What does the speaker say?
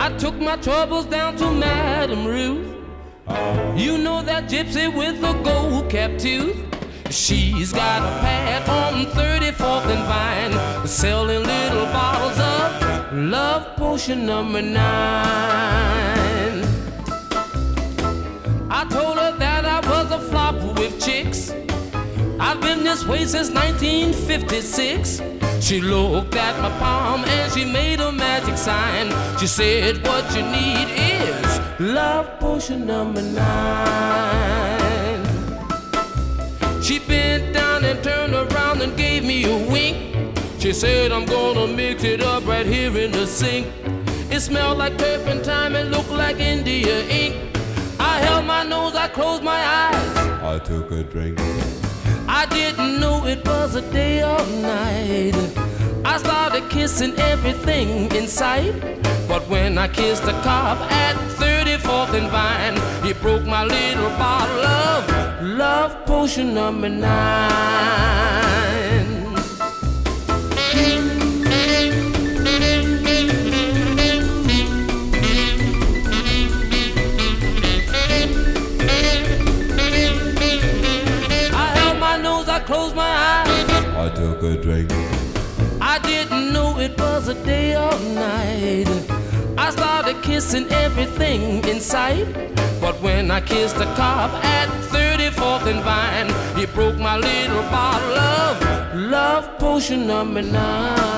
I took my troubles down to Madame Ruth. You know that gypsy with the gold cap tooth. She's got a pad on 34th and Vine, selling little bottles of love potion number 9. I told her that I was a flop with chicks. I've been this way since 1956. She looked at my palm and she made a magic sign. She said, what you need is love potion number 9. She bent down and turned around and gave me a wink. She said, I'm gonna mix it up right here in the sink. It smelled like turpentine and looked like India ink. I held my nose, I closed my eyes. I took a drink. I didn't know it was a day or night. I started kissing everything in sight. But when I kissed the cop at 34th and Vine, he broke my little bottle of love potion number 9. Closed my eyes. I took a drink. I didn't know it was a day or night. I started kissing everything in sight. But when I kissed the cop at 34th and Vine, he broke my little bottle of love potion number 9.